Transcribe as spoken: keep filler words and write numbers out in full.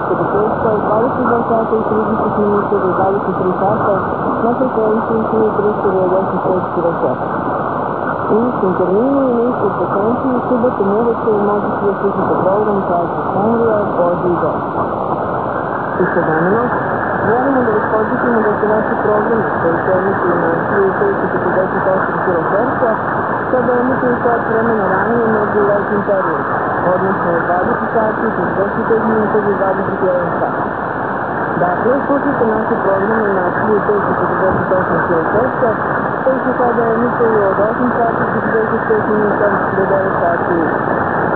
do texto aos dvadeset dva sata i trideset minuta do dvadeset tri sata na frekvenciji hiljadu trista devedeset pet kiloherca. U istom terminu i na istoj frekvenciji subotom uveče možete da slušate program Časa Henrija, Boži i Boži. Istovremeno, želimo da vas podsjetimo da se naši programi koji se emituju na hiljadu šeststo četrdeset osam kiloherca sada emituju sat vremena ranije nego u letnjem periodu, odnosno od dvadeset sati i četrdeset pet minuta do dvadeset jedan sat. Dakle, slušajte naše programe na hiljadu šeststo četrdeset osam kiloherca koji se sada emituju od osam sati i četrdeset pet minuta do devet sati.